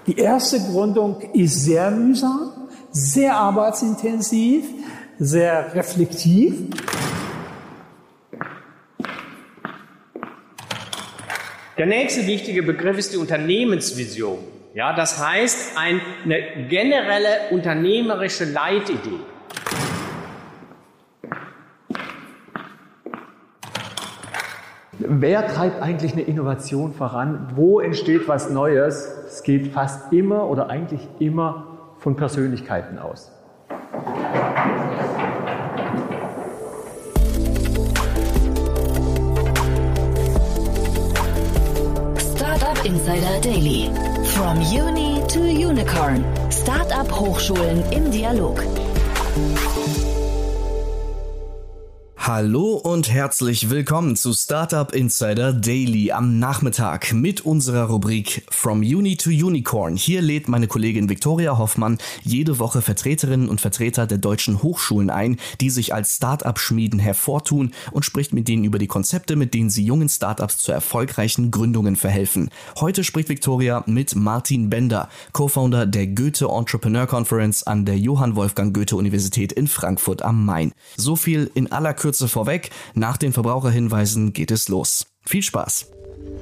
Die erste Gründung ist sehr mühsam, sehr arbeitsintensiv, sehr reflektiv. Der nächste wichtige Begriff ist die Unternehmensvision. Ja, das heißt eine generelle unternehmerische Leitidee. Wer treibt eigentlich eine Innovation voran? Wo entsteht was Neues? Es geht fast immer oder eigentlich immer von Persönlichkeiten aus. Startup Insider Daily. From Uni to Unicorn. Startup Hochschulen im Dialog. Hallo und herzlich willkommen zu Startup Insider Daily am Nachmittag mit unserer Rubrik From Uni to Unicorn. Hier lädt meine Kollegin Viktoria Hoffmann jede Woche Vertreterinnen und Vertreter der deutschen Hochschulen ein, die sich als Startup-Schmieden hervortun und spricht mit denen über die Konzepte, mit denen sie jungen Startups zu erfolgreichen Gründungen verhelfen. Heute spricht Viktoria mit Martin Bender, Co-Founder der Goethe Entrepreneur Conference an der Johann Wolfgang Goethe Universität in Frankfurt am Main. So viel in aller Kürze vorweg, nach den Verbraucherhinweisen geht es los. Viel Spaß!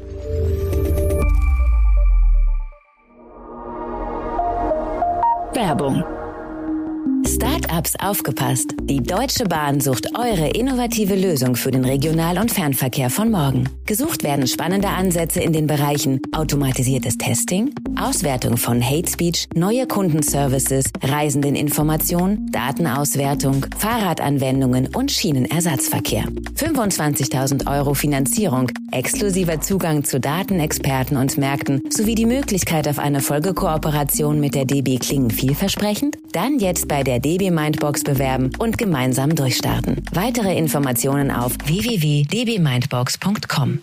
Werbung. Startups aufgepasst! Die Deutsche Bahn sucht eure innovative Lösung für den Regional- und Fernverkehr von morgen. Gesucht werden spannende Ansätze in den Bereichen automatisiertes Testing, Auswertung von Hate Speech, neue Kundenservices, Reisendeninformation, Datenauswertung, Fahrradanwendungen und Schienenersatzverkehr. 25.000 € Finanzierung, exklusiver Zugang zu Datenexperten und Märkten sowie die Möglichkeit auf eine Folgekooperation mit der DB klingen vielversprechend? Dann jetzt bei der DB Mindbox bewerben und gemeinsam durchstarten. Weitere Informationen auf www.dbmindbox.com.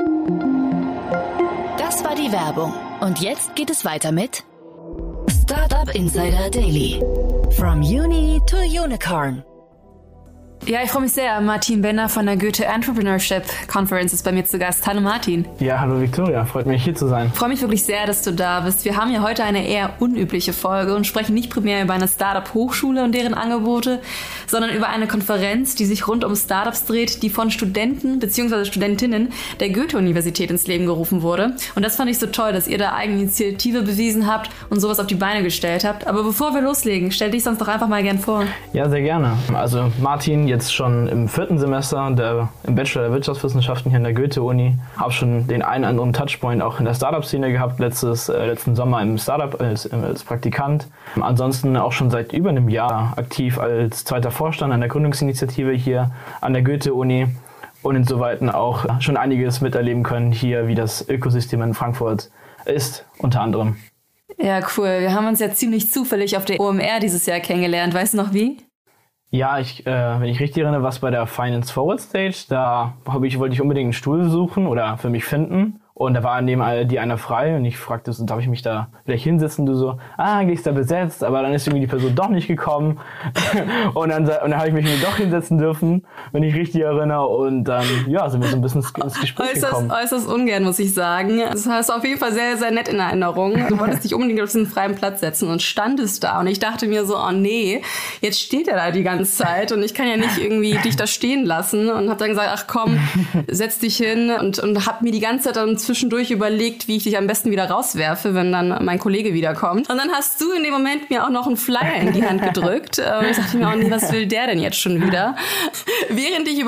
Das war die Werbung. Und jetzt geht es weiter mit Startup Insider Daily. From Uni to Unicorn. Ja, ich freue mich sehr. Martin Bender von der Goethe Entrepreneurship Conference ist bei mir zu Gast. Hallo Martin. Ja, hallo Viktoria. Freut mich, hier zu sein. Ich freue mich wirklich sehr, dass du da bist. Wir haben ja heute eine eher unübliche Folge und sprechen nicht primär über eine Startup-Hochschule und deren Angebote, sondern über eine Konferenz, die sich rund um Startups dreht, die von Studenten bzw. Studentinnen der Goethe-Universität ins Leben gerufen wurde. Und das fand ich so toll, dass ihr da eigene Initiative bewiesen habt und sowas auf die Beine gestellt habt. Aber bevor wir loslegen, stell dich sonst doch einfach mal gern vor. Ja, sehr gerne. Also Martin, jetzt schon im 4. Semester im Bachelor der Wirtschaftswissenschaften hier an der Goethe-Uni. Habe schon den einen oder anderen Touchpoint auch in der Startup-Szene gehabt, letzten Sommer im Startup als Praktikant. Ansonsten auch schon seit über einem Jahr aktiv als zweiter Vorstand an der Gründungsinitiative hier an der Goethe-Uni und insoweit auch schon einiges miterleben können hier, wie das Ökosystem in Frankfurt ist, unter anderem. Ja, cool. Wir haben uns ja ziemlich zufällig auf der OMR dieses Jahr kennengelernt. Weißt du noch wie? Ja, wenn ich richtig erinnere, war es bei der Finance Forward Stage. Da wollte ich unbedingt einen Stuhl suchen oder für mich finden. Und da war neben die einer frei und ich fragte so, darf ich mich da vielleicht hinsetzen? Du so, eigentlich ist da besetzt, aber dann ist irgendwie die Person doch nicht gekommen. und dann habe ich mich doch hinsetzen dürfen, wenn ich richtig erinnere. Und dann, sind wir so ein bisschen ins Gespräch gekommen. Äußerst ungern, muss ich sagen. Das hast du auf jeden Fall sehr, sehr nett in Erinnerung. Du wolltest dich unbedingt auf diesen freien Platz setzen und standest da. Und ich dachte mir so, oh nee, jetzt steht er da die ganze Zeit und ich kann ja nicht irgendwie dich da stehen lassen. Und habe dann gesagt, ach komm, setz dich hin und habe mir die ganze Zeit dann zwischendurch überlegt, wie ich dich am besten wieder rauswerfe, wenn dann mein Kollege wiederkommt. Und dann hast du in dem Moment mir auch noch einen Flyer in die Hand gedrückt. Und ich dachte mir auch, nee, was will der denn jetzt schon wieder? Während ich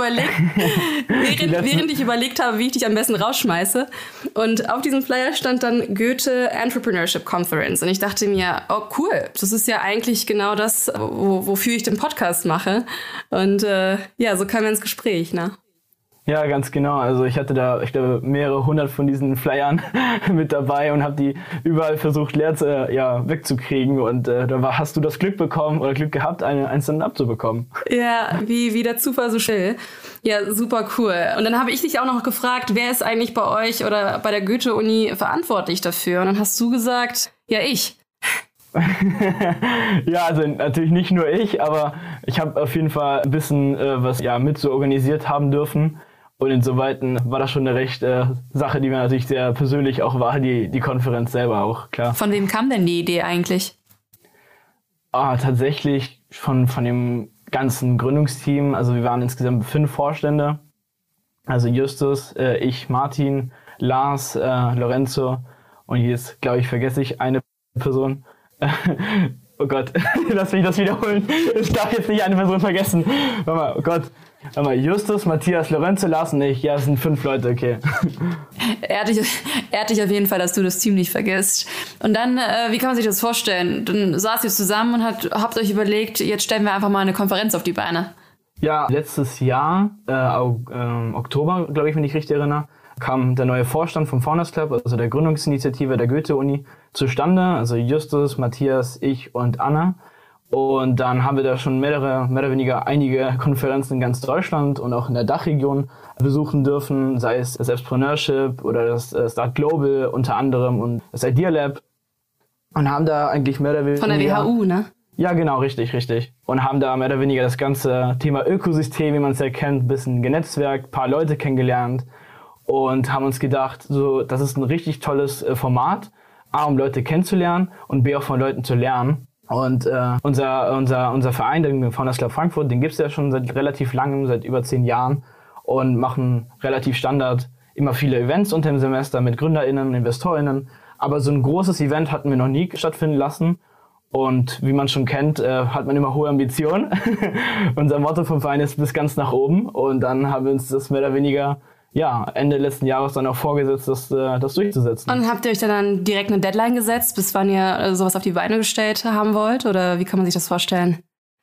überlegt habe, wie ich dich am besten rausschmeiße. Und auf diesem Flyer stand dann Goethe Entrepreneurship Conference. Und ich dachte mir, oh cool, das ist ja eigentlich genau das, wofür ich den Podcast mache. Und so kamen wir ins Gespräch, ne? Ja, ganz genau. Also ich hatte da, ich glaube, mehrere hundert von diesen Flyern mit dabei und habe die überall versucht wegzukriegen. Und da hast du das Glück bekommen oder Glück gehabt, ein Stand-up zu bekommen. Ja, wie der Zufall so schnell. Ja, super cool. Und dann habe ich dich auch noch gefragt, wer ist eigentlich bei euch oder bei der Goethe-Uni verantwortlich dafür? Und dann hast du gesagt, ja, ich. Ja, also natürlich nicht nur ich, aber ich habe auf jeden Fall ein bisschen was mit so organisiert haben dürfen. Und insoweit war das schon eine recht Sache, die mir natürlich sehr persönlich auch war, die Konferenz selber auch, klar. Von wem kam denn die Idee eigentlich? Tatsächlich von dem ganzen Gründungsteam. Also wir waren insgesamt 5 Vorstände. Also Justus, ich, Martin, Lars, Lorenzo und jetzt, glaube ich, vergesse ich eine Person. Oh Gott, lass mich das wiederholen. Ich darf jetzt nicht eine Person vergessen. Warte mal, oh Gott. Warte mal, Justus, Matthias, Lorenzo, Lars und ich. Ja, es sind 5 Leute, okay. Ehrt dich auf jeden Fall, dass du das Team nicht vergisst. Und dann, wie kann man sich das vorstellen? Dann saßt ihr zusammen und habt euch überlegt, jetzt stellen wir einfach mal eine Konferenz auf die Beine. Ja, letztes Jahr, Oktober, glaube ich, wenn ich richtig erinnere, kam der neue Vorstand vom Founders Club, also der Gründungsinitiative der Goethe-Uni, zustande. Also Justus, Matthias, ich und Anna. Und dann haben wir da schon mehr oder weniger einige Konferenzen in ganz Deutschland und auch in der Dachregion besuchen dürfen, sei es das Entrepreneurship oder das Start Global unter anderem und das Idea Lab. Und haben da eigentlich mehr oder weniger... Von der WHU, ne? Ja, genau, richtig. Und haben da mehr oder weniger das ganze Thema Ökosystem, wie man es ja kennt, ein bisschen genetzwerkt, ein paar Leute kennengelernt und haben uns gedacht, so, das ist ein richtig tolles Format, A, um Leute kennenzulernen und B, auch von Leuten zu lernen. Und unser Verein, den Founders Club Frankfurt, den gibt's ja schon seit relativ langem, seit über 10 Jahren und machen relativ Standard immer viele Events unter dem Semester mit GründerInnen, InvestorInnen. Aber so ein großes Event hatten wir noch nie stattfinden lassen. Und wie man schon kennt, hat man immer hohe Ambitionen. Unser Motto vom Verein ist bis ganz nach oben. Und dann haben wir uns das mehr oder weniger Ende letzten Jahres dann auch vorgesetzt, das durchzusetzen. Und habt ihr euch dann direkt eine Deadline gesetzt, bis wann ihr sowas auf die Beine gestellt haben wollt? Oder wie kann man sich das vorstellen?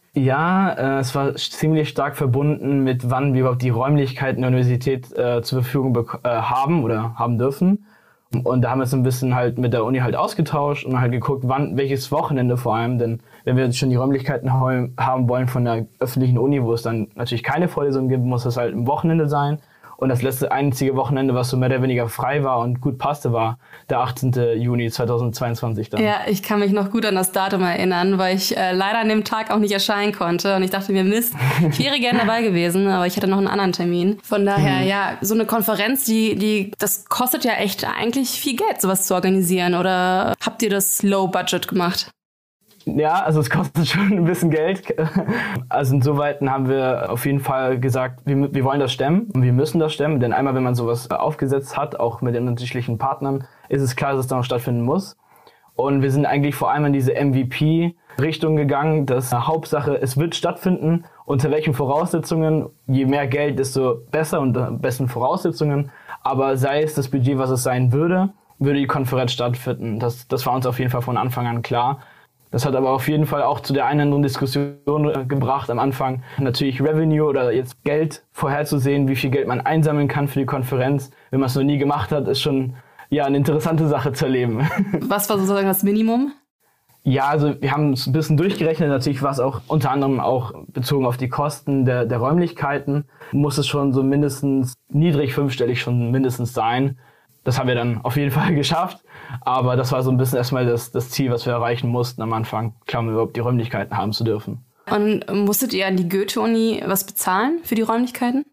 Ja, es war ziemlich stark verbunden mit, wann wir überhaupt die Räumlichkeiten der Universität zur Verfügung haben oder haben dürfen. Und da haben wir es ein bisschen halt mit der Uni halt ausgetauscht und halt geguckt, welches Wochenende vor allem. Denn wenn wir jetzt schon die Räumlichkeiten haben wollen von der öffentlichen Uni, wo es dann natürlich keine Vorlesungen gibt, muss es halt im Wochenende sein. Und das letzte einzige Wochenende, was so mehr oder weniger frei war und gut passte, war der 18. Juni 2022 dann. Ja, ich kann mich noch gut an das Datum erinnern, weil ich leider an dem Tag auch nicht erscheinen konnte. Und ich dachte mir, Mist, ich wäre gerne dabei gewesen, aber ich hatte noch einen anderen Termin. Von daher, so eine Konferenz, das kostet ja echt eigentlich viel Geld, sowas zu organisieren. Oder habt ihr das Low Budget gemacht? Ja, also es kostet schon ein bisschen Geld. Also insoweit haben wir auf jeden Fall gesagt, wir wollen das stemmen und wir müssen das stemmen. Denn einmal, wenn man sowas aufgesetzt hat, auch mit den unterschiedlichen Partnern, ist es klar, dass es dann auch stattfinden muss. Und wir sind eigentlich vor allem in diese MVP-Richtung gegangen, dass Hauptsache, es wird stattfinden. Unter welchen Voraussetzungen? Je mehr Geld, desto besser und besten Voraussetzungen. Aber sei es das Budget, was es sein würde die Konferenz stattfinden. Das war uns auf jeden Fall von Anfang an klar. Das hat aber auf jeden Fall auch zu der einen oder anderen Diskussion gebracht am Anfang. Natürlich Revenue oder jetzt Geld vorherzusehen, wie viel Geld man einsammeln kann für die Konferenz. Wenn man es noch nie gemacht hat, ist schon eine interessante Sache zu erleben. Was war sozusagen das Minimum? Ja, also wir haben es ein bisschen durchgerechnet. Natürlich war es auch unter anderem auch bezogen auf die Kosten der Räumlichkeiten. Muss es schon so mindestens niedrig fünfstellig schon mindestens sein. Das haben wir dann auf jeden Fall geschafft. Aber das war so ein bisschen erstmal das Ziel, was wir erreichen mussten am Anfang, klar, um überhaupt die Räumlichkeiten haben zu dürfen. Und musstet ihr an die Goethe-Uni was bezahlen für die Räumlichkeiten?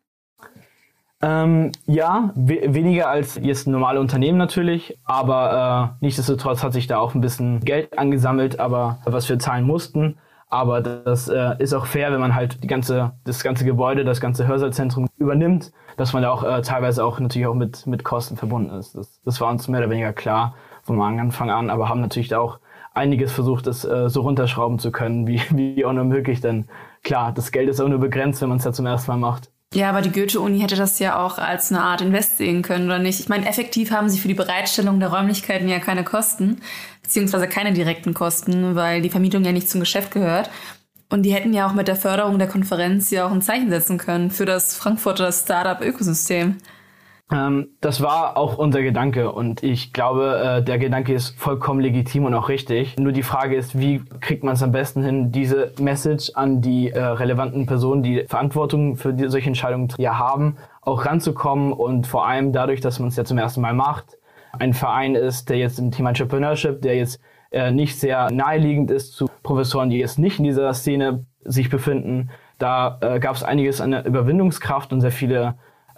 Weniger als jetzt normale Unternehmen natürlich, aber nichtsdestotrotz hat sich da auch ein bisschen Geld angesammelt, aber was wir zahlen mussten. Aber das ist auch fair, wenn man halt das ganze Gebäude, das ganze Hörsaalzentrum übernimmt, dass man da auch teilweise auch natürlich auch mit Kosten verbunden ist. Das war uns mehr oder weniger klar vom Anfang an, aber haben natürlich da auch einiges versucht, das so runterschrauben zu können, wie auch nur möglich. Denn klar, das Geld ist auch nur begrenzt, wenn man es ja zum ersten Mal macht. Ja, aber die Goethe-Uni hätte das ja auch als eine Art Invest sehen können, oder nicht? Ich meine, effektiv haben sie für die Bereitstellung der Räumlichkeiten ja keine Kosten, beziehungsweise keine direkten Kosten, weil die Vermietung ja nicht zum Geschäft gehört. Und die hätten ja auch mit der Förderung der Konferenz ja auch ein Zeichen setzen können für das Frankfurter Startup-Ökosystem. Das war auch unser Gedanke und ich glaube, der Gedanke ist vollkommen legitim und auch richtig. Nur die Frage ist, wie kriegt man es am besten hin, diese Message an die relevanten Personen, die Verantwortung für solche Entscheidungen haben, auch ranzukommen und vor allem dadurch, dass man es ja zum ersten Mal macht, ein Verein ist, der jetzt im Thema Entrepreneurship, der jetzt nicht sehr naheliegend ist zu Professoren, die jetzt nicht in dieser Szene sich befinden. Da gab es einiges an der Überwindungskraft und sehr viele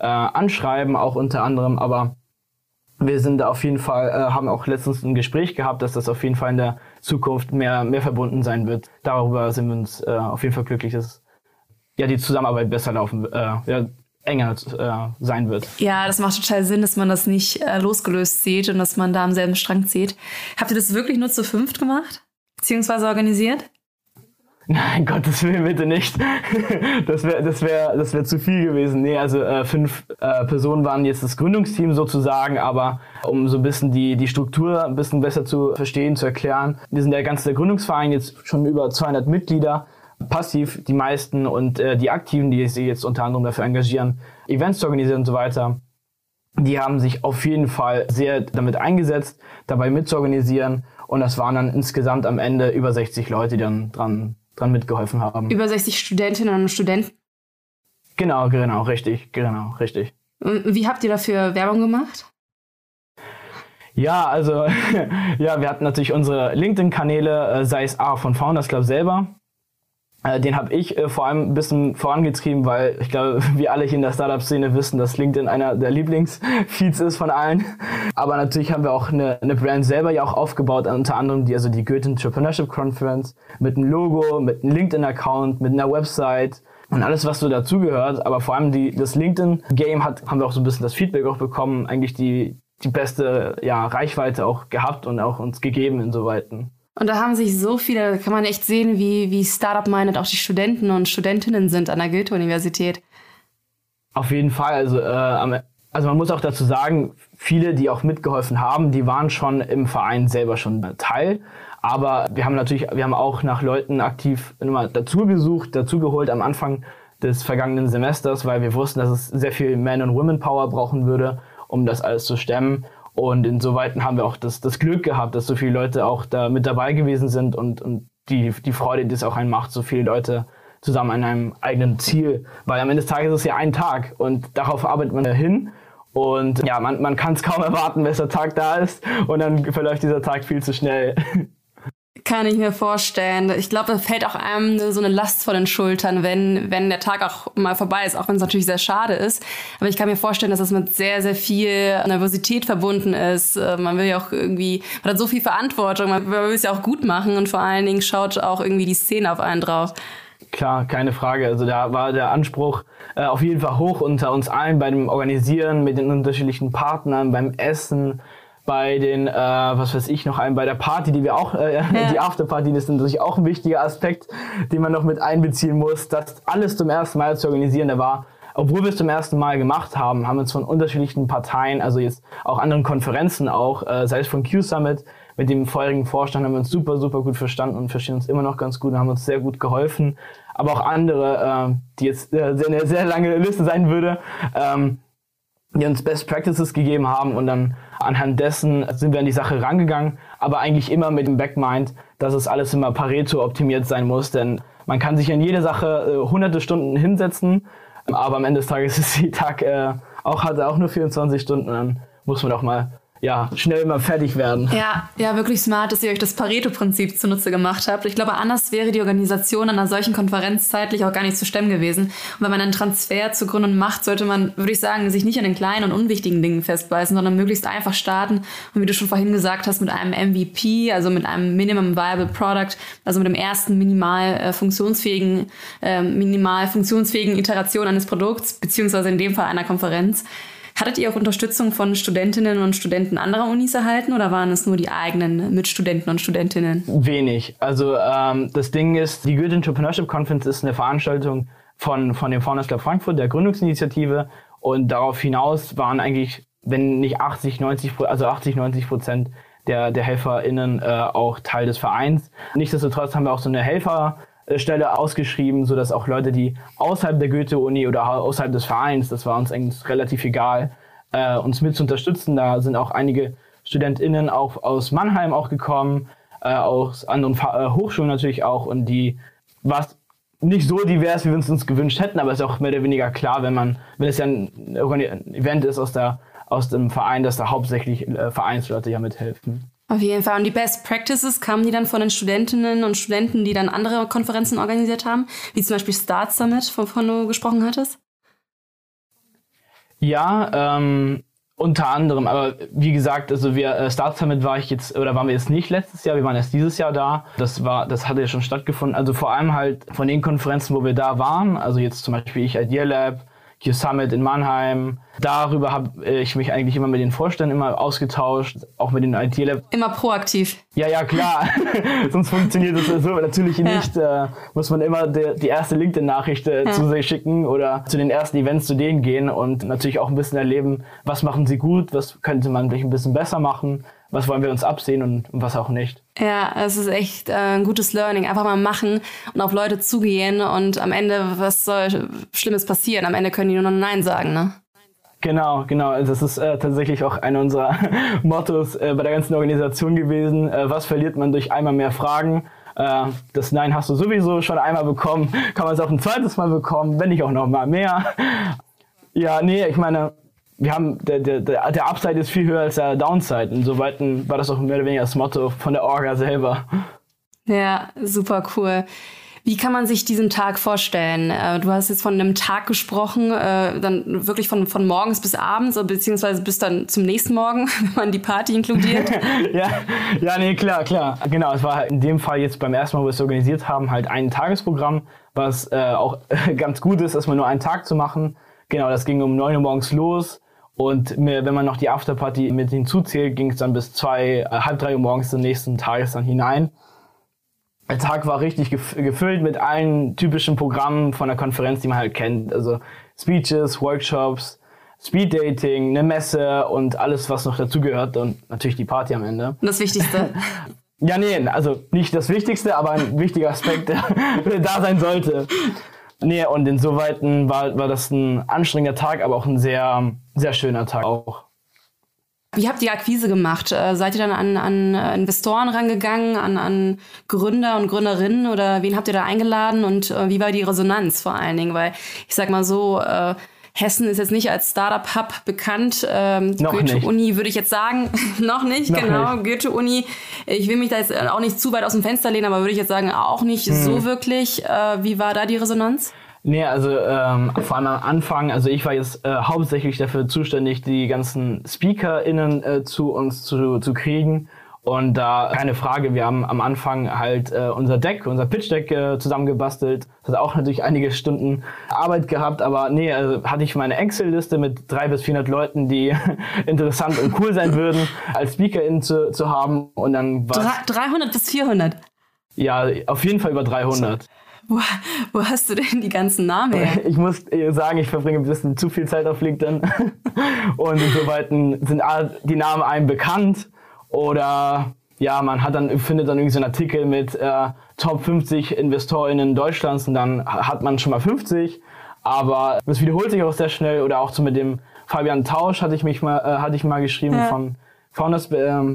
anschreiben, auch unter anderem, aber wir sind da auf jeden Fall, haben auch letztens ein Gespräch gehabt, dass das auf jeden Fall in der Zukunft mehr verbunden sein wird. Darüber sind wir uns auf jeden Fall glücklich, dass die Zusammenarbeit besser laufen, enger sein wird. Ja, das macht total Sinn, dass man das nicht losgelöst sieht und dass man da am selben Strang zieht. Habt ihr das wirklich nur zu 5 gemacht? Beziehungsweise organisiert? Nein, Gottes Willen, bitte nicht. Das wär zu viel gewesen. Nee, also 5 Personen waren jetzt das Gründungsteam sozusagen, aber um so ein bisschen die Struktur ein bisschen besser zu verstehen, zu erklären. Wir sind der Gründungsverein, jetzt schon über 200 Mitglieder, passiv die meisten, und die Aktiven, die sich jetzt unter anderem dafür engagieren, Events zu organisieren und so weiter, die haben sich auf jeden Fall sehr damit eingesetzt, dabei mitzuorganisieren, und das waren dann insgesamt am Ende über 60 Leute, die dann dran mitgeholfen haben. Über 60 Studentinnen und Studenten? Genau, richtig. Wie habt ihr dafür Werbung gemacht? Ja, also wir hatten natürlich unsere LinkedIn-Kanäle, sei es von Founders Club selber. Den habe ich vor allem ein bisschen vorangetrieben, weil ich glaube, wir alle hier in der Startup-Szene wissen, dass LinkedIn einer der Lieblingsfeeds ist von allen. Aber natürlich haben wir auch eine Brand selber ja auch aufgebaut, unter anderem die Goethe Entrepreneurship Conference mit einem Logo, mit einem LinkedIn-Account, mit einer Website und alles, was so dazugehört. Aber vor allem das LinkedIn-Game haben wir auch so ein bisschen das Feedback auch bekommen, eigentlich die beste Reichweite auch gehabt und auch uns gegeben insoweiten. Und da haben sich so viele, da kann man echt sehen, wie Startup-minded auch die Studenten und Studentinnen sind an der Goethe-Universität. Auf jeden Fall. Also man muss auch dazu sagen, viele, die auch mitgeholfen haben, die waren schon im Verein selber schon Teil. Aber wir haben auch nach Leuten aktiv immer dazugeholt am Anfang des vergangenen Semesters, weil wir wussten, dass es sehr viel Man- und Women-Power brauchen würde, um das alles zu stemmen. Und insoweit haben wir auch das Glück gehabt, dass so viele Leute auch da mit dabei gewesen sind und die Freude, die es auch einen macht, so viele Leute zusammen an einem eigenen Ziel. Weil am Ende des Tages ist es ja ein Tag und darauf arbeitet man hin. Und ja, man kann es kaum erwarten, welcher Tag da ist, und dann verläuft dieser Tag viel zu schnell. Kann ich mir vorstellen. Ich glaube, da fällt auch einem so eine Last vor den Schultern, wenn der Tag auch mal vorbei ist, auch wenn es natürlich sehr schade ist. Aber ich kann mir vorstellen, dass das mit sehr, sehr viel Nervosität verbunden ist. Man will ja auch man hat so viel Verantwortung, man will es ja auch gut machen, und vor allen Dingen schaut auch irgendwie die Szene auf einen drauf. Klar, keine Frage. Also da war der Anspruch auf jeden Fall hoch unter uns allen bei dem Organisieren mit den unterschiedlichen Partnern, beim Essen, bei den, bei der Party, die wir auch, die Afterparty, das ist natürlich auch ein wichtiger Aspekt, den man noch mit einbeziehen muss. Das alles zum ersten Mal zu organisieren, obwohl wir es zum ersten Mal gemacht haben, haben wir uns von unterschiedlichen Parteien, also jetzt auch anderen Konferenzen auch, sei es von Q-Summit, mit dem vorherigen Vorstand haben wir uns super, super gut verstanden und verstehen uns immer noch ganz gut und haben uns sehr gut geholfen. Aber auch andere, die jetzt eine sehr lange Liste sein würde, die uns Best Practices gegeben haben, und dann anhand dessen sind wir an die Sache rangegangen, aber eigentlich immer mit dem Backmind, dass es alles immer Pareto optimiert sein muss, denn man kann sich in jede Sache hunderte Stunden hinsetzen, aber am Ende des Tages ist der Tag hat auch nur 24 Stunden, und dann muss man doch mal schnell mal fertig werden. Ja, wirklich smart, dass ihr euch das Pareto-Prinzip zunutze gemacht habt. Ich glaube, anders wäre die Organisation einer solchen Konferenz zeitlich auch gar nicht zu stemmen gewesen. Und wenn man einen Transfer zu gründen macht, sollte man, würde ich sagen, sich nicht an den kleinen und unwichtigen Dingen festbeißen, sondern möglichst einfach starten. Und wie du schon vorhin gesagt hast, mit einem MVP, also mit einem Minimum Viable Product, also mit dem ersten minimal funktionsfähigen Iteration eines Produkts, beziehungsweise in dem Fall einer Konferenz. Hattet ihr auch Unterstützung von Studentinnen und Studenten anderer Unis erhalten, oder waren es nur die eigenen Mitstudenten und Studentinnen? Wenig. Also das Ding ist, die Goethe Entrepreneurship Conference ist eine Veranstaltung von dem Founders Club Frankfurt, der Gründungsinitiative, und darauf hinaus waren eigentlich, wenn nicht 80-90% der HelferInnen auch Teil des Vereins. Nichtsdestotrotz haben wir auch so eine Helferstelle ausgeschrieben, sodass auch Leute, die außerhalb der Goethe-Uni oder außerhalb des Vereins, das war uns eigentlich relativ egal, uns mit zu unterstützen. Da sind auch einige StudentInnen auch aus Mannheim auch gekommen, aus anderen Hochschulen natürlich auch, und was nicht so divers, wie wir uns gewünscht hätten, aber es ist auch mehr oder weniger klar, wenn es ja ein Event ist aus dem Verein, dass da hauptsächlich Vereinsleute ja mithelfen. Auf jeden Fall. Und die Best Practices, kamen die dann von den Studentinnen und Studenten, die dann andere Konferenzen organisiert haben, wie zum Beispiel Start Summit, wovon du gesprochen hattest? Ja, unter anderem, aber wie gesagt, also Start Summit waren wir jetzt nicht letztes Jahr, wir waren erst dieses Jahr da. Das hatte ja schon stattgefunden. Also vor allem halt von den Konferenzen, wo wir da waren, also jetzt zum Beispiel Idea Lab, Q-Summit in Mannheim. Darüber habe ich mich eigentlich immer mit den Vorständen immer ausgetauscht, auch mit den Idea Lab. Immer proaktiv. Ja, klar. Sonst funktioniert das so natürlich nicht. Muss man immer die erste LinkedIn-Nachricht zu sich schicken oder zu den ersten Events zu denen gehen und natürlich auch ein bisschen erleben, was machen sie gut, was könnte man vielleicht ein bisschen besser machen, was wollen wir uns absehen und was auch nicht. Ja, es ist echt ein gutes Learning. Einfach mal machen und auf Leute zugehen und am Ende, was soll Schlimmes passieren? Am Ende können die nur noch Nein sagen, ne? Genau. Das ist tatsächlich auch einer unserer Mottos bei der ganzen Organisation gewesen. Was verliert man durch einmal mehr Fragen? Das Nein hast du sowieso schon einmal bekommen. Kann man es auch ein zweites Mal bekommen, wenn nicht auch noch mal mehr. Ja, nee, ich meine, wir haben der Upside ist viel höher als der Downside. Insoweit war das auch mehr oder weniger das Motto von der Orga selber. Ja, super cool. Wie kann man sich diesen Tag vorstellen? Du hast jetzt von einem Tag gesprochen, dann wirklich von morgens bis abends, beziehungsweise bis dann zum nächsten Morgen, wenn man die Party inkludiert. Ja, nee, klar. Genau, es war in dem Fall jetzt beim ersten Mal, wo wir es organisiert haben, halt ein Tagesprogramm, was auch ganz gut ist, erstmal nur einen Tag zu machen. Genau, das ging um 9 Uhr morgens los. Und wenn man noch die Afterparty mit hinzuzählt, ging es dann bis 2, halb 3 Uhr morgens des nächsten Tages dann hinein. Der Tag war richtig gefüllt mit allen typischen Programmen von der Konferenz, die man halt kennt. Also Speeches, Workshops, Speeddating, eine Messe und alles, was noch dazugehört und natürlich die Party am Ende. Das Wichtigste. Ja, nee, also nicht das Wichtigste, aber ein wichtiger Aspekt, der da sein sollte. Nee, und insoweit war das ein anstrengender Tag, aber auch ein sehr, sehr schöner Tag auch. Wie habt ihr Akquise gemacht? Seid ihr dann an Investoren rangegangen, an Gründer und Gründerinnen oder wen habt ihr da eingeladen und wie war die Resonanz vor allen Dingen? Weil ich sag mal so, Hessen ist jetzt nicht als Startup-Hub bekannt. Goethe-Uni würde ich jetzt sagen, noch nicht. Goethe-Uni. Ich will mich da jetzt auch nicht zu weit aus dem Fenster lehnen, aber würde ich jetzt sagen, auch nicht so wirklich. Wie war da die Resonanz? Nee, also vor allem am Anfang, also ich war jetzt hauptsächlich dafür zuständig, die ganzen SpeakerInnen zu uns zu kriegen. Und da keine Frage, wir haben am Anfang halt unser Pitch-Deck zusammengebastelt. Das hat auch natürlich einige Stunden Arbeit gehabt, aber nee, also hatte ich meine Excel-Liste mit 300 bis 400 Leuten, die interessant und cool sein würden, als SpeakerInnen zu haben. Und dann war 300 bis 400? Ja, auf jeden Fall über 300. Wo hast du denn die ganzen Namen her? Ich muss sagen, ich verbringe ein bisschen zu viel Zeit auf LinkedIn. Und insoweit sind die Namen einem bekannt. Oder ja, man findet dann irgendwie so einen Artikel mit Top 50 InvestorInnen Deutschlands und dann hat man schon mal 50. Aber das wiederholt sich auch sehr schnell. Oder auch so mit dem Fabian Tausch hatte ich mal geschrieben von Founders,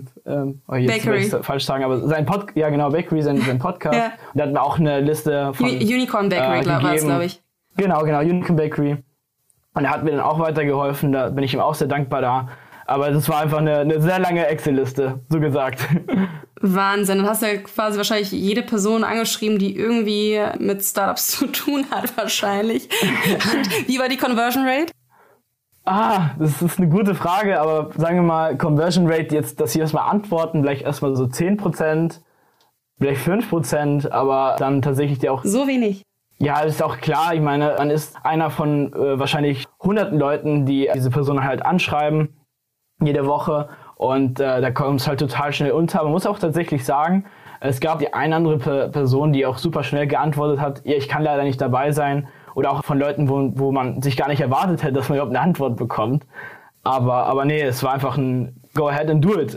jetzt will ich falsch sagen, aber sein Podcast, ja genau, Bakery, sein Podcast. Ja. Und da hatten wir auch eine Liste von Unicorn Bakery, war es, glaube ich. Genau, Unicorn Bakery. Und er hat mir dann auch weitergeholfen, da bin ich ihm auch sehr dankbar da. Aber das war einfach eine sehr lange Excel-Liste, so gesagt. Wahnsinn, dann hast du ja quasi wahrscheinlich jede Person angeschrieben, die irgendwie mit Startups zu tun hat wahrscheinlich. Und wie war die Conversion Rate? Das ist eine gute Frage, aber sagen wir mal, Conversion Rate, jetzt, dass sie erstmal antworten, vielleicht erstmal so 10%, vielleicht 5%, aber dann tatsächlich auch... So wenig? Ja, das ist auch klar, ich meine, man ist einer von wahrscheinlich hunderten Leuten, die diese Person halt anschreiben, jede Woche, und da kommt es halt total schnell unter. Man muss auch tatsächlich sagen, es gab die eine andere Person, die auch super schnell geantwortet hat, ja, ich kann leider nicht dabei sein. Oder auch von Leuten, wo man sich gar nicht erwartet hätte, dass man überhaupt eine Antwort bekommt. Aber nee, es war einfach ein Go ahead and do it.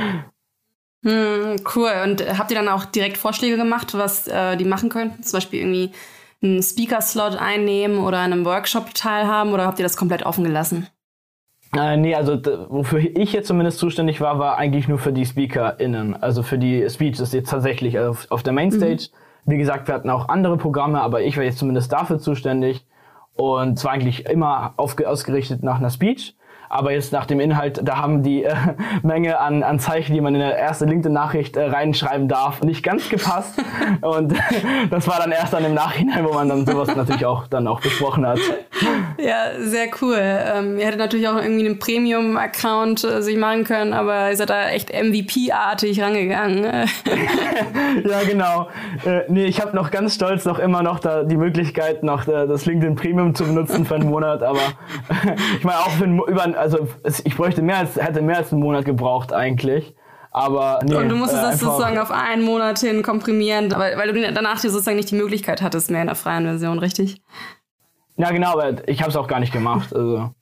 Cool. Und habt ihr dann auch direkt Vorschläge gemacht, was die machen könnten? Zum Beispiel irgendwie einen Speaker-Slot einnehmen oder an einem Workshop teilhaben? Oder habt ihr das komplett offen gelassen? Nee, also wofür ich jetzt zumindest zuständig war eigentlich nur für die SpeakerInnen. Also für die Speeches jetzt tatsächlich auf der Mainstage. Wie gesagt, wir hatten auch andere Programme, aber ich war jetzt zumindest dafür zuständig und zwar eigentlich immer ausgerichtet nach einer Speech. Aber jetzt nach dem Inhalt, da haben die Menge an Zeichen, die man in der ersten LinkedIn-Nachricht reinschreiben darf, nicht ganz gepasst. Und das war dann erst dann im Nachhinein, wo man dann sowas natürlich auch besprochen hat. Ja, sehr cool. Ihr hättet natürlich auch irgendwie einen Premium-Account sich machen können, aber ihr seid da echt MVP-artig rangegangen. Ja, genau. Nee, ich habe noch ganz stolz immer noch da die Möglichkeit, noch das LinkedIn Premium zu benutzen für einen Monat, aber ich meine auch ich hätte mehr als einen Monat gebraucht eigentlich. Aber nee, und du musstest das sozusagen auf einen Monat hin komprimieren, weil du danach dir sozusagen nicht die Möglichkeit hattest mehr in der freien Version, richtig? Ja, genau, aber ich habe es auch gar nicht gemacht. Also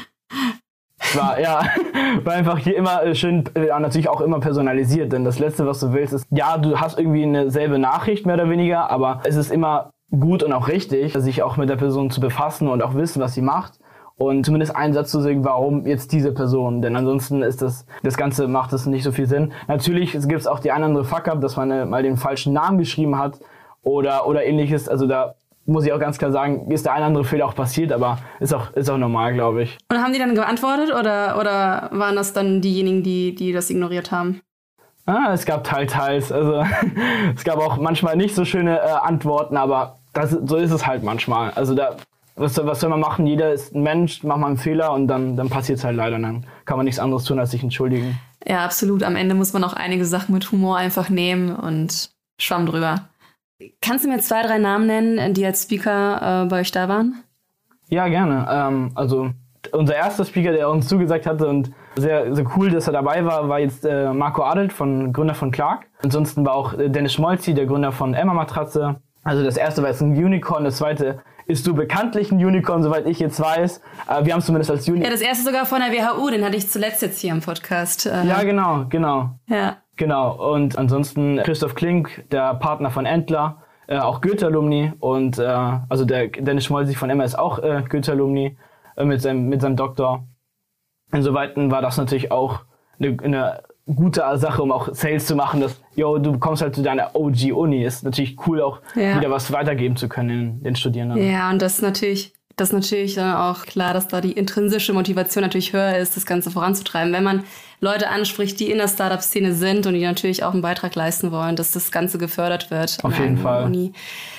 war einfach hier immer schön, natürlich auch immer personalisiert, denn das Letzte, was du willst, ist, ja, du hast irgendwie eine selbe Nachricht, mehr oder weniger, aber es ist immer gut und auch richtig, sich auch mit der Person zu befassen und auch wissen, was sie macht. Und zumindest einen Satz zu sagen, warum jetzt diese Person, denn ansonsten ist das Ganze macht es nicht so viel Sinn. Natürlich gibt es auch die eine andere Fuck-up, dass man mal den falschen Namen geschrieben hat oder ähnliches, also da muss ich auch ganz klar sagen, ist der eine andere Fehler auch passiert, aber ist auch normal, glaube ich. Und haben die dann geantwortet oder waren das dann diejenigen, die das ignoriert haben? Es gab teils. Also es gab auch manchmal nicht so schöne Antworten, aber so ist es halt manchmal. Also was soll man machen? Jeder ist ein Mensch, macht mal einen Fehler und dann passiert es halt leider. Und dann kann man nichts anderes tun, als sich entschuldigen. Ja, absolut. Am Ende muss man auch einige Sachen mit Humor einfach nehmen und Schwamm drüber. Kannst du mir 2, 3 Namen nennen, die als Speaker bei euch da waren? Ja, gerne. Also unser erster Speaker, der uns zugesagt hatte und sehr, sehr cool, dass er dabei war jetzt Marco Adelt, Gründer von Clark. Ansonsten war auch Dennis Schmolzi, der Gründer von Emma Matratze. Also das erste war jetzt ein Unicorn, das zweite ist du bekanntlich ein Unicorn, soweit ich jetzt weiß. Wir haben es zumindest als Unicorn. Ja, das erste sogar von der WHU, den hatte ich zuletzt jetzt hier im Podcast. Ja, genau. Ja. Genau, und ansonsten Christoph Klink, der Partner von Entler, auch Goethe-Alumni und also der Dennis Schmolzi von Emma ist auch Goethe-Alumni mit seinem Doktor. Insoweit war das natürlich auch eine gute Sache, um auch Sales zu machen, dass du kommst halt zu deiner OG-Uni. Ist natürlich cool, auch wieder was weitergeben zu können den Studierenden. Ja, und das ist natürlich dann auch klar, dass da die intrinsische Motivation natürlich höher ist, das Ganze voranzutreiben. Wenn man Leute anspricht, die in der Startup-Szene sind und die natürlich auch einen Beitrag leisten wollen, dass das Ganze gefördert wird. Auf jeden Fall. Uni.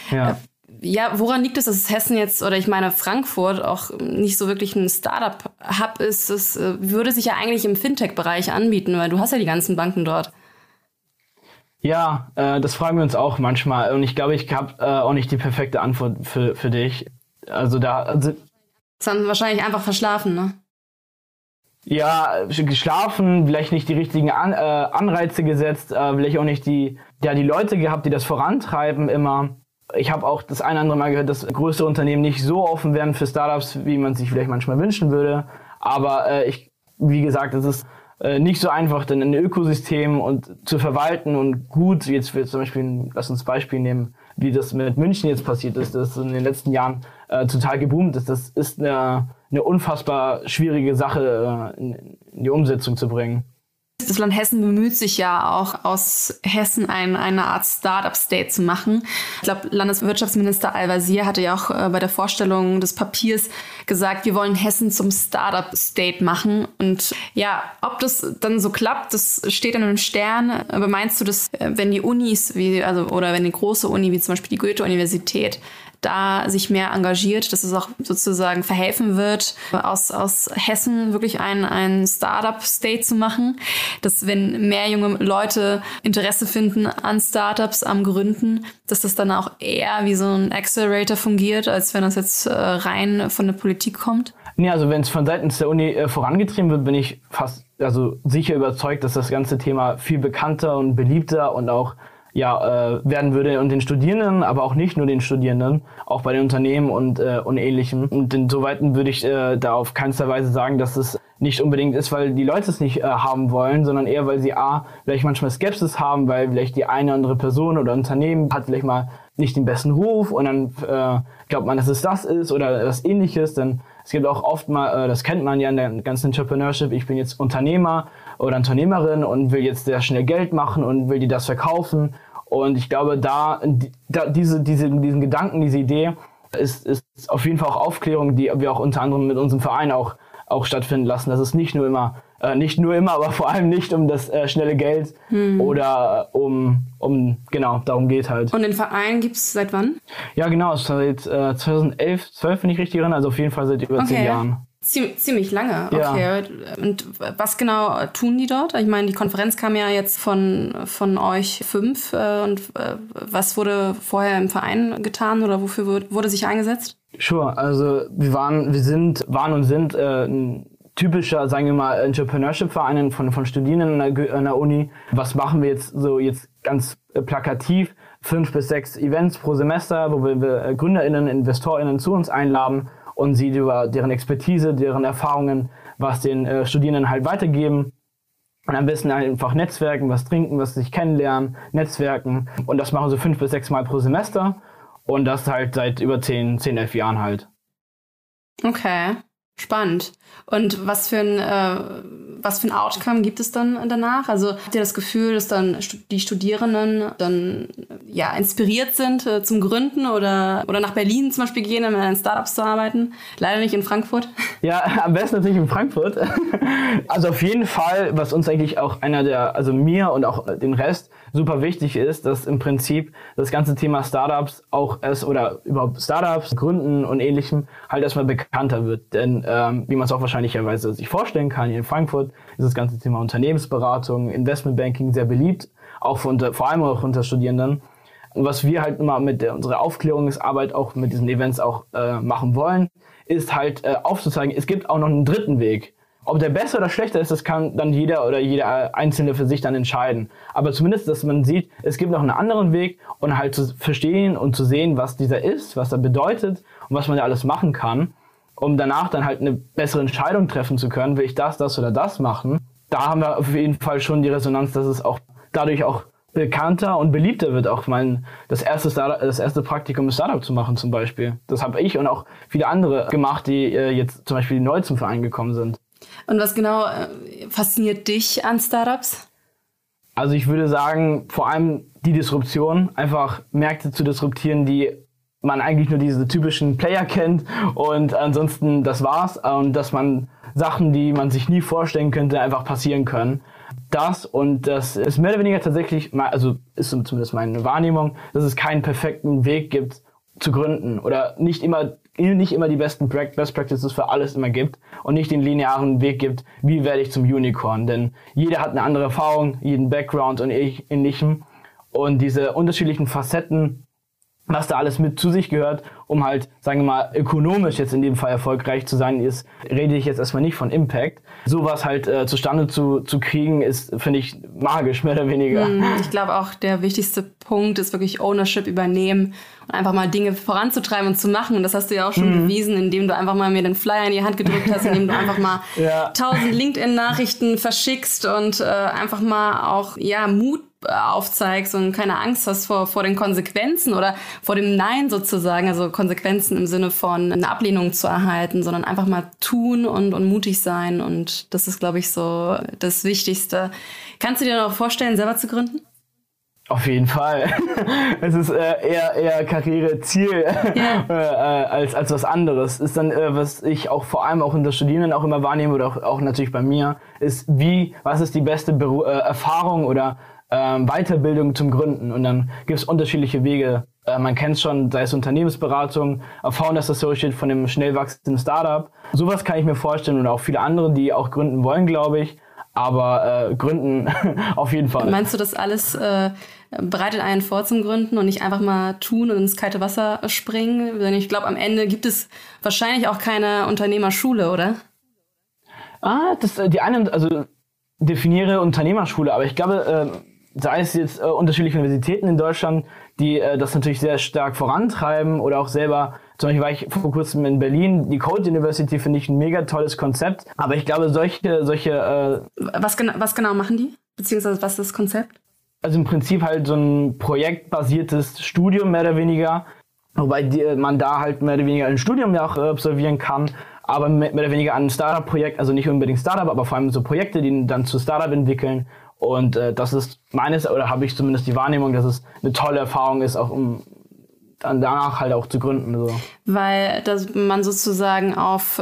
Ja, woran liegt es, dass Hessen jetzt, oder ich meine Frankfurt, auch nicht so wirklich ein Startup-Hub ist? Das würde sich ja eigentlich im Fintech-Bereich anbieten, weil du hast ja die ganzen Banken dort. Ja, das fragen wir uns auch manchmal. Und ich glaube, ich habe auch nicht die perfekte Antwort für dich. Das haben wahrscheinlich einfach verschlafen, ne? Ja, geschlafen, vielleicht nicht die richtigen Anreize gesetzt, vielleicht auch nicht die Leute gehabt, die das vorantreiben immer. Ich habe auch das eine oder andere Mal gehört, dass größere Unternehmen nicht so offen werden für Startups, wie man sich vielleicht manchmal wünschen würde. Aber wie gesagt, es ist nicht so einfach, denn ein Ökosystem und zu verwalten und gut, jetzt zum Beispiel, lass uns Beispiel nehmen, wie das mit München jetzt passiert ist, das in den letzten Jahren total geboomt ist. Das ist eine unfassbar schwierige Sache in die Umsetzung zu bringen. Das Land Hessen bemüht sich ja auch, aus Hessen eine Art Startup-State zu machen. Ich glaube, Landeswirtschaftsminister Al-Wazir hatte ja auch bei der Vorstellung des Papiers gesagt, wir wollen Hessen zum Startup-State machen. Und ja, ob das dann so klappt, das steht in einem Stern. Aber meinst du, dass wenn die Unis, oder wenn eine große Uni wie zum Beispiel die Goethe-Universität da sich mehr engagiert, dass es auch sozusagen verhelfen wird, aus Hessen wirklich ein Startup-State zu machen, dass wenn mehr junge Leute Interesse finden an Startups, am Gründen, dass das dann auch eher wie so ein Accelerator fungiert, als wenn das jetzt rein von der Politik kommt? Nee, also wenn es von seitens der Uni vorangetrieben wird, bin ich fast sicher überzeugt, dass das ganze Thema viel bekannter und beliebter und auch werden würde und den Studierenden, aber auch nicht nur den Studierenden, auch bei den Unternehmen und Ähnlichem. Und insoweit würde ich da auf keinster Weise sagen, dass es nicht unbedingt ist, weil die Leute es nicht haben wollen, sondern eher, weil sie vielleicht manchmal Skepsis haben, weil vielleicht die eine oder andere Person oder Unternehmen hat vielleicht mal nicht den besten Ruf und dann glaubt man, dass es das ist oder was Ähnliches. Denn es gibt auch oft mal, das kennt man ja in der ganzen Entrepreneurship, ich bin jetzt Unternehmer oder Unternehmerin und will jetzt sehr schnell Geld machen und will dir das verkaufen. Und ich glaube, diesen Gedanken, diese Idee ist auf jeden Fall auch Aufklärung, die wir auch unter anderem mit unserem Verein auch auch stattfinden lassen, dass es nicht nur immer, aber vor allem nicht um das schnelle Geld oder genau, darum geht halt. Und den Verein gibt es seit wann? Ja, genau, seit 2011, 12, wenn ich richtig erinnere, also auf jeden Fall seit über 10 Jahren. Ziemlich lange, okay. Ja. Und was genau tun die dort? Ich meine, die Konferenz kam ja jetzt von euch 5 und was wurde vorher im Verein getan oder wofür wurde sich eingesetzt? Sure, also wir waren und sind ein typischer, sagen wir mal, Entrepreneurship-Verein von Studierenden an der Uni. Was machen wir jetzt ganz plakativ? 5 bis 6 Events pro Semester, wo wir GründerInnen, InvestorInnen zu uns einladen und sie über deren Expertise, deren Erfahrungen, was den Studierenden halt weitergeben. Und am besten einfach netzwerken, was trinken, was sich kennenlernen, netzwerken. Und das machen so 5 bis 6 Mal pro Semester. Und das halt seit über 10, 11 Jahren halt. Okay, spannend. Und was für ein Outcome gibt es dann danach? Also habt ihr das Gefühl, dass dann die Studierenden dann inspiriert sind zum Gründen oder nach Berlin zum Beispiel gehen, um in Startups zu arbeiten? Leider nicht in Frankfurt. Ja, am besten natürlich in Frankfurt. Also auf jeden Fall, was uns eigentlich auch mir und auch den Rest super wichtig ist, dass im Prinzip das ganze Thema Startups oder überhaupt Startups, Gründen und Ähnlichem halt erstmal bekannter wird. Denn wie man es auch wahrscheinlicherweise sich vorstellen kann, hier in Frankfurt ist das ganze Thema Unternehmensberatung, Investmentbanking sehr beliebt, vor allem auch unter Studierenden. Und was wir halt immer mit unserer Aufklärungsarbeit auch mit diesen Events auch machen wollen, ist halt aufzuzeigen, es gibt auch noch einen dritten Weg. Ob der besser oder schlechter ist, das kann dann jeder Einzelne für sich dann entscheiden. Aber zumindest, dass man sieht, es gibt noch einen anderen Weg und halt zu verstehen und zu sehen, was dieser ist, was er bedeutet und was man da alles machen kann, um danach dann halt eine bessere Entscheidung treffen zu können, will ich das oder das machen. Da haben wir auf jeden Fall schon die Resonanz, dass es auch dadurch auch bekannter und beliebter wird, auch das erste Praktikum im Startup zu machen zum Beispiel. Das habe ich und auch viele andere gemacht, die jetzt zum Beispiel neu zum Verein gekommen sind. Und was genau fasziniert dich an Startups? Also ich würde sagen, vor allem die Disruption, einfach Märkte zu disruptieren, die man eigentlich nur diese typischen Player kennt und ansonsten das war's. Und dass man Sachen, die man sich nie vorstellen könnte, einfach passieren können. Das ist mehr oder weniger tatsächlich, also ist zumindest meine Wahrnehmung, dass es keinen perfekten Weg gibt zu gründen oder nicht immer die besten Best Practices für alles immer gibt und nicht den linearen Weg gibt, wie werde ich zum Unicorn. Denn jeder hat eine andere Erfahrung, jeden Background und ähnlichem. Und diese unterschiedlichen Facetten, was da alles mit zu sich gehört, um halt, sagen wir mal, ökonomisch jetzt in dem Fall erfolgreich zu sein, rede ich jetzt erstmal nicht von Impact. Sowas halt zustande zu kriegen, ist, finde ich, magisch, mehr oder weniger. Ich glaube auch, der wichtigste Punkt ist wirklich Ownership übernehmen und einfach mal Dinge voranzutreiben und zu machen. Und das hast du ja auch schon bewiesen, indem du einfach mal mir den Flyer in die Hand gedrückt hast, indem du einfach mal 1000 LinkedIn-Nachrichten verschickst und einfach mal auch Mut aufzeigst und keine Angst hast vor den Konsequenzen oder vor dem Nein sozusagen, also Konsequenzen im Sinne von eine Ablehnung zu erhalten, sondern einfach mal tun und mutig sein, und das ist, glaube ich, so das Wichtigste. Kannst du dir noch vorstellen, selber zu gründen? Auf jeden Fall. Es ist eher Karriereziel als was anderes. Ist dann, was ich auch vor allem auch unter Studierenden auch immer wahrnehme oder auch natürlich bei mir, ist was ist die beste Erfahrung oder Weiterbildung zum Gründen. Und dann gibt es unterschiedliche Wege. Man kennt es schon, sei es Unternehmensberatung, Founders Associate von einem schnell wachsenden Startup. Sowas kann ich mir vorstellen und auch viele andere, die auch gründen wollen, glaube ich. Aber gründen auf jeden Fall. Meinst du, das alles bereitet einen vor zum Gründen und nicht einfach mal tun und ins kalte Wasser springen? Denn ich glaube, am Ende gibt es wahrscheinlich auch keine Unternehmerschule, oder? Definiere Unternehmerschule, aber ich glaube, sei es jetzt unterschiedliche Universitäten in Deutschland, die das natürlich sehr stark vorantreiben oder auch selber, zum Beispiel war ich vor kurzem in Berlin, die Code University finde ich ein mega tolles Konzept, aber ich glaube solche Was genau machen die? Beziehungsweise was ist das Konzept? Also im Prinzip halt so ein projektbasiertes Studium mehr oder weniger, wobei man da halt mehr oder weniger ein Studium ja auch absolvieren kann, aber mehr oder weniger an ein Startup-Projekt, also nicht unbedingt Startup, aber vor allem so Projekte, die dann zu Startup entwickeln. Und das ist habe ich zumindest die Wahrnehmung, dass es eine tolle Erfahrung ist, auch um dann danach halt auch zu gründen. So. Weil man sozusagen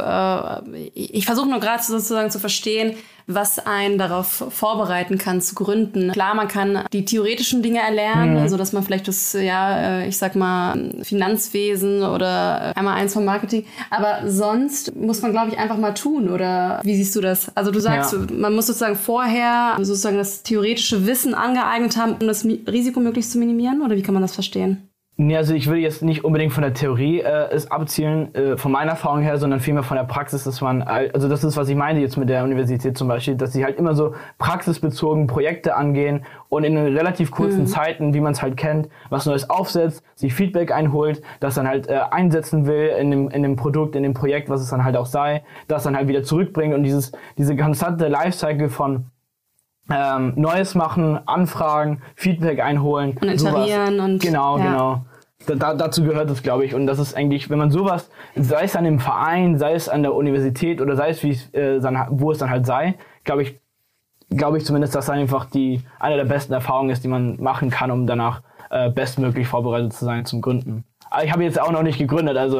ich versuche nur gerade sozusagen zu verstehen, was einen darauf vorbereiten kann zu gründen. Klar, man kann die theoretischen Dinge erlernen, also dass man vielleicht das, ich sag mal, Finanzwesen oder einmal eins vom Marketing, aber sonst muss man, glaube ich, einfach mal tun, oder wie siehst du das? Also du sagst, man muss sozusagen vorher sozusagen das theoretische Wissen angeeignet haben, um das Risiko möglichst zu minimieren, oder wie kann man das verstehen? Nee, also ich würde jetzt nicht unbedingt von der Theorie es abzielen, von meiner Erfahrung her, sondern vielmehr von der Praxis, dass man, also das ist, was ich meine jetzt mit der Universität zum Beispiel, dass sie halt immer so praxisbezogen Projekte angehen und in relativ kurzen Zeiten, wie man es halt kennt, was Neues aufsetzt, sich Feedback einholt, das dann halt einsetzen will in dem Produkt, in dem Projekt, was es dann halt auch sei, das dann halt wieder zurückbringt und diese konstante Lifecycle von Neues machen, anfragen, Feedback einholen. Und iterieren sowas. Und... Genau. Dazu gehört es, glaube ich. Und das ist eigentlich, wenn man sowas, sei es an dem Verein, sei es an der Universität oder sei es, wo es dann halt sei, glaube ich zumindest, dass das einfach eine der besten Erfahrungen ist, die man machen kann, um danach bestmöglich vorbereitet zu sein zum Gründen. Aber ich habe jetzt auch noch nicht gegründet, also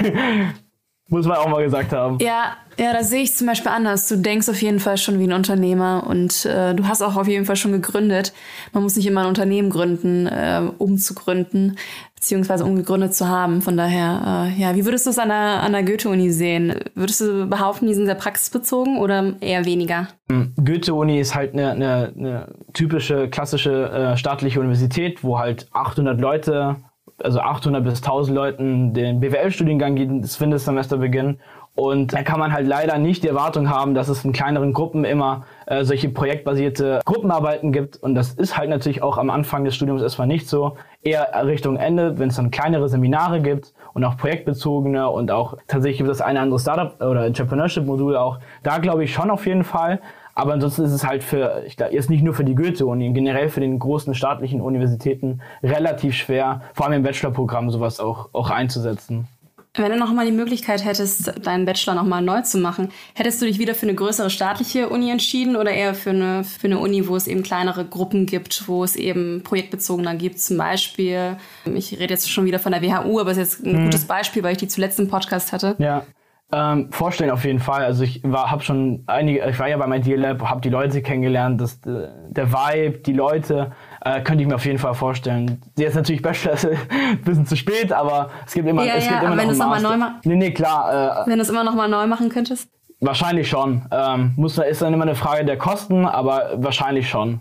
muss man auch mal gesagt haben. Ja, da sehe ich zum Beispiel anders. Du denkst auf jeden Fall schon wie ein Unternehmer und du hast auch auf jeden Fall schon gegründet. Man muss nicht immer ein Unternehmen gründen, um zu gründen, beziehungsweise um gegründet zu haben. Von daher, wie würdest du es an der Goethe-Uni sehen? Würdest du behaupten, die sind sehr praxisbezogen oder eher weniger? Goethe-Uni ist halt eine typische, klassische staatliche Universität, wo halt 800 Leute, also 800 bis 1000 Leuten den BWL-Studiengang jedes Wintersemester beginnen. Und da kann man halt leider nicht die Erwartung haben, dass es in kleineren Gruppen immer solche projektbasierte Gruppenarbeiten gibt. Und das ist halt natürlich auch am Anfang des Studiums erstmal nicht so. Eher Richtung Ende, wenn es dann kleinere Seminare gibt und auch projektbezogene und auch tatsächlich gibt es eine andere Startup- oder Entrepreneurship-Modul auch. Da glaube ich schon auf jeden Fall. Aber ansonsten ist es halt jetzt nicht nur für die Goethe-Uni, generell für den großen staatlichen Universitäten relativ schwer, vor allem im Bachelorprogramm sowas auch einzusetzen. Wenn du nochmal die Möglichkeit hättest, deinen Bachelor nochmal neu zu machen, hättest du dich wieder für eine größere staatliche Uni entschieden oder eher für eine Uni, wo es eben kleinere Gruppen gibt, wo es eben projektbezogener gibt? Zum Beispiel, ich rede jetzt schon wieder von der WHU, aber es ist jetzt ein gutes Beispiel, weil ich die zuletzt im Podcast hatte. Ja. Vorstellen auf jeden Fall. Also ich war ja bei meinem Idealab, habe die Leute kennengelernt, der Vibe, die Leute, könnte ich mir auf jeden Fall vorstellen. Jetzt natürlich Bachelor ist ein bisschen zu spät, aber es gibt immer, es gibt immer noch einen Master. Nee, klar. Wenn du es immer noch mal neu machen könntest? Wahrscheinlich schon. Ist dann immer eine Frage der Kosten, aber wahrscheinlich schon.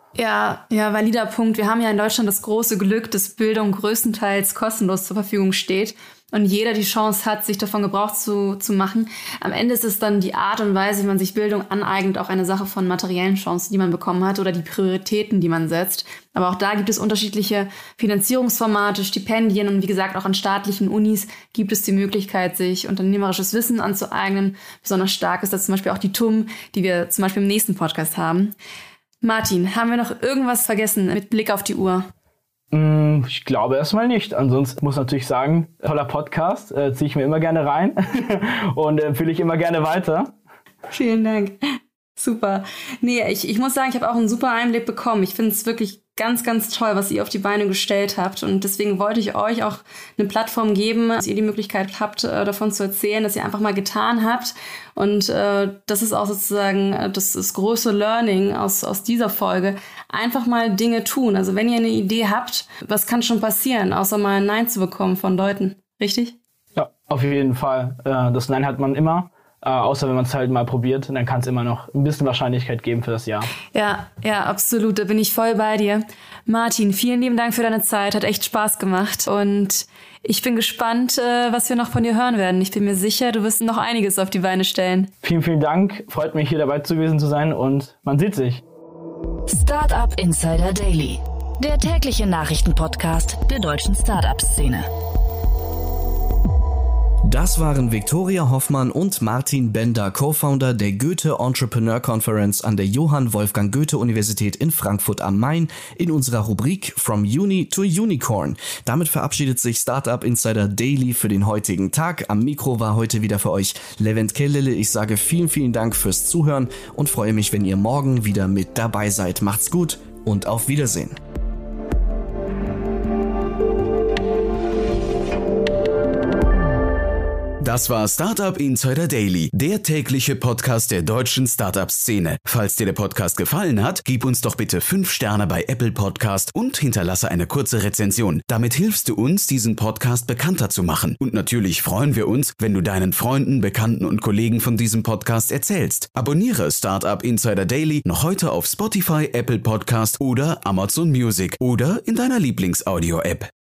Ja, valider Punkt. Wir haben ja in Deutschland das große Glück, dass Bildung größtenteils kostenlos zur Verfügung steht und jeder die Chance hat, sich davon Gebrauch zu machen. Am Ende ist es dann die Art und Weise, wie man sich Bildung aneignet, auch eine Sache von materiellen Chancen, die man bekommen hat oder die Prioritäten, die man setzt. Aber auch da gibt es unterschiedliche Finanzierungsformate, Stipendien und wie gesagt, auch an staatlichen Unis gibt es die Möglichkeit, sich unternehmerisches Wissen anzueignen. Besonders stark ist das zum Beispiel auch die TUM, die wir zum Beispiel im nächsten Podcast haben. Martin, haben wir noch irgendwas vergessen mit Blick auf die Uhr? Ich glaube erstmal nicht. Ansonsten muss ich natürlich sagen, toller Podcast, ziehe ich mir immer gerne rein und empfehle ich immer gerne weiter. Vielen Dank. Super. Nee, ich muss sagen, ich habe auch einen super Einblick bekommen. Ich finde es wirklich ganz, ganz toll, was ihr auf die Beine gestellt habt. Und deswegen wollte ich euch auch eine Plattform geben, dass ihr die Möglichkeit habt, davon zu erzählen, dass ihr einfach mal getan habt. Und das ist auch sozusagen das große Learning aus dieser Folge. Einfach mal Dinge tun. Also wenn ihr eine Idee habt, was kann schon passieren, außer mal ein Nein zu bekommen von Leuten? Richtig? Ja, auf jeden Fall. Das Nein hat man immer. Außer wenn man es halt mal probiert, dann kann es immer noch ein bisschen Wahrscheinlichkeit geben für das Ja. Ja, absolut. Da bin ich voll bei dir. Martin, vielen lieben Dank für deine Zeit. Hat echt Spaß gemacht. Und ich bin gespannt, was wir noch von dir hören werden. Ich bin mir sicher, du wirst noch einiges auf die Beine stellen. Vielen, vielen Dank. Freut mich, hier dabei gewesen zu sein und man sieht sich. Startup Insider Daily, der tägliche Nachrichtenpodcast der deutschen Startup-Szene. Das waren Viktoria Hoffmann und Martin Bender, Co-Founder der Goethe Entrepreneur Conference an der Johann Wolfgang Goethe Universität in Frankfurt am Main in unserer Rubrik From Uni to Unicorn. Damit verabschiedet sich Startup Insider Daily für den heutigen Tag. Am Mikro war heute wieder für euch Levent Kellele. Ich sage vielen, vielen Dank fürs Zuhören und freue mich, wenn ihr morgen wieder mit dabei seid. Macht's gut und auf Wiedersehen. Das war Startup Insider Daily, der tägliche Podcast der deutschen Startup-Szene. Falls dir der Podcast gefallen hat, gib uns doch bitte 5 Sterne bei Apple Podcast und hinterlasse eine kurze Rezension. Damit hilfst du uns, diesen Podcast bekannter zu machen. Und natürlich freuen wir uns, wenn du deinen Freunden, Bekannten und Kollegen von diesem Podcast erzählst. Abonniere Startup Insider Daily noch heute auf Spotify, Apple Podcast oder Amazon Music oder in deiner Lieblings-Audio-App.